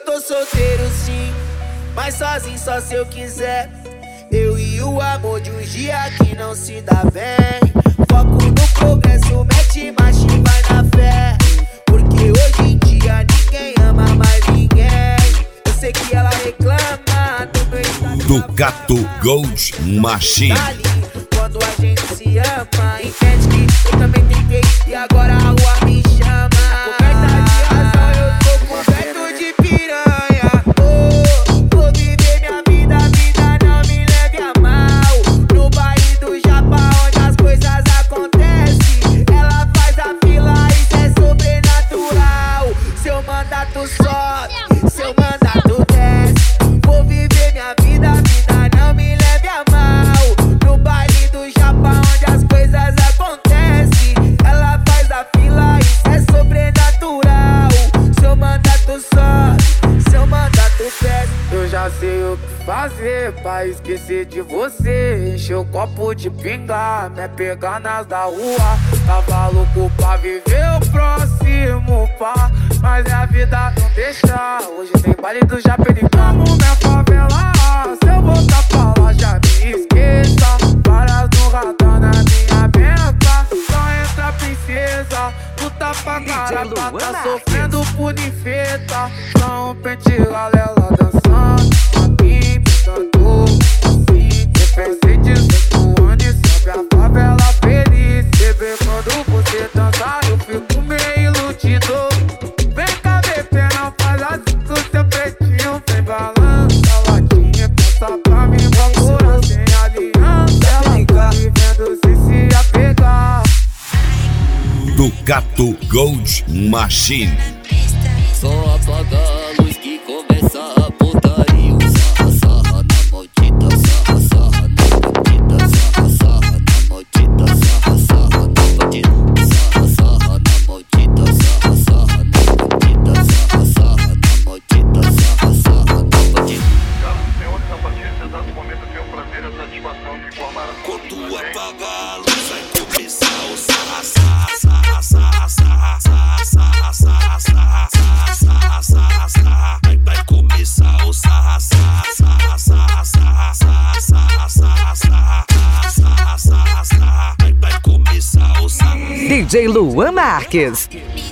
tô solteiro sim, mas sozinho só se eu quiser. Eu e o amor de uns dias que não se dá bem. Foco no progresso, mete marcha e vai na fé. Porque hoje em dia ninguém ama mais ninguém. Eu sei que ela reclama do meu estado do Gato Gold Machine. Quando a gente se ama, entende que eu também tentei e agora a rua me chama. Coberta de razão, eu tô coberto de piranha. Vou viver minha vida, vida não me leve a mal. No baile do Japa, onde as coisas acontecem, ela faz a fila, isso é sobrenatural. Seu mandato sobe, seu mandato desce. Vou viver minha vida, vida não me leve a mal. No baile do Japa, onde as coisas acontecem, ela faz a fila, isso é sobrenatural. Seu mandato sobe, seu mandato desce. Eu já sei o que fazer pra esquecer de você. Encher o copo de pinga, me pegar nas da rua. Tava louco pra viver o próximo pá, mas a vida não deixa. Hoje tem baile do Japericamo, minha favela. Se eu voltar pra lá já me esqueça. Várias no radar na minha bença. Só entra princesa, luta pra caramba, tá sofrendo por ninfeta. Só um pente galela dançando, aqui pensando assim. Pensei 18 anos e sobe a favela feliz. Bebê, quando você dançar eu fico meio iludido. Vem cá, bebê, não faz assim com seu pretinho. Vem balança a latinha, pensa pra mim, procura sem aliança. Ela tá vivendo sem se apegar. Do Gato Gold Machine. Só apaga a luz que começa a putaria. Sarra, sarra na maldita, sarra, sarra na bandida. Sarra, sarra na maldita, sarra, sarra na bandida. Sarra, sarra na maldita, sarra, sarra na bandida. Sarra, sarra na maldita, sarra, sarra na bandida. Caros senhores, a partir desse exato momento eu tenho o prazer e a satisfação de informar a todos. Quando apagar a luz vai começar o sarra, sarra, sarra, sarra, sarra, sarra, sarra, sarra, sarra, sarra, sarra, sarra. Vai começar o sarra, sarra, sarra, sarra, sarra, sarra, sarra, sarra, sarra, sarra, sarra. Vai começar o sarra. DJ Luan Marques.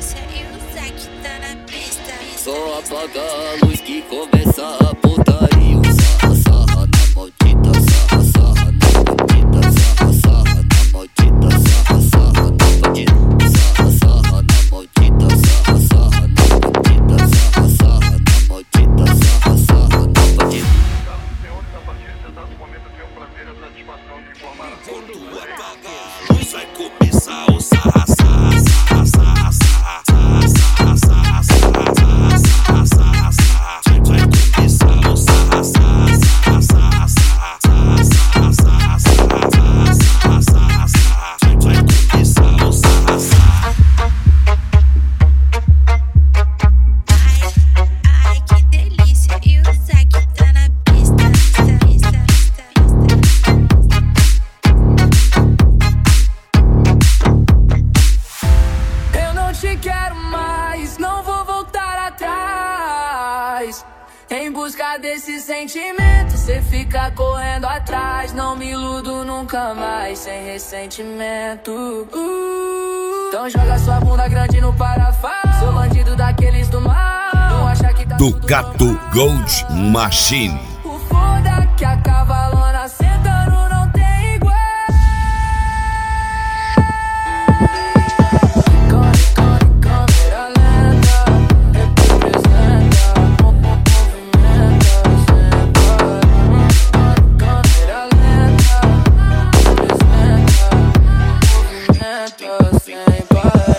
Só apaga a luz que começa a putaria. Sarra, sarra na maldita, sarra, sarra na bandida. Sarra, sarra na maldita, sarra, sarra na bandida. Sarra, sarra na maldita, sarra, sarra na bandida. Sarra, sarra na maldita, sarra, sarra na bandida. Caros senhores, a partir desse exato momento eu tenho o prazer e a satisfação de informar a todos. Quando apagar a luz vai começar o sarra, sarra, sarra, sarra, sarra, sarra, sarra, sarra, sarra, sarra, sarra. Vai começar o sarra, sarra, sarra, sarra, sarra, sarra, sarra, sarra, sarra, sarra, sarra. Vai começar o sarra, sarra. Ai, que delícia, e o Zac tá na pista. Eu não te quero mais, não vou voltar atrás. Em busca desse sentimento, cê fica correndo atrás. Não me iludo nunca mais, sem ressentimento. Então joga sua bunda grande no parafuso. Sou bandido daqueles do mal. Não acha que tá Do tudo Gato normal. Gold Machine. O foda que a cavalona sentando não tem igual. Câmera lenta, representa, movimenta sem parar. Câmera lenta, representa, movimenta sem parar.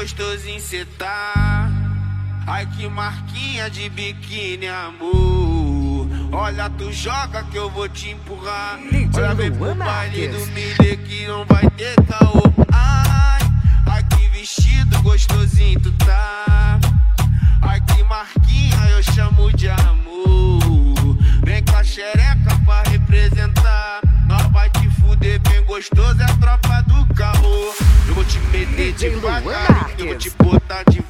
gostosinho cê tá. Ai que marquinha de biquíni, amor. Olha, tu joga que eu vou te empurrar. Olha, vem pro baile do milê que não vai ter caô. Ai que vestido gostosinho tu tá. Ai que marquinha eu chamo de amor. Vem com a xereca pra representar. Nós vai te fuder bem gostoso, é a tropa do caô. Eu vou te meter devagarinho, eu vou te botar de